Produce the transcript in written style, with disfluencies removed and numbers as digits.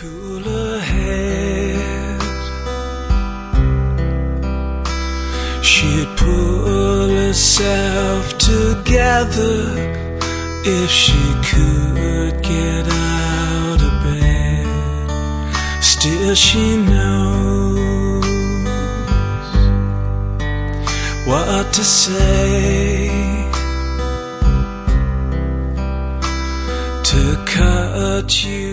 cooler head, she'd pull herself together if she could get out of bed. Still she knows what to say to cut you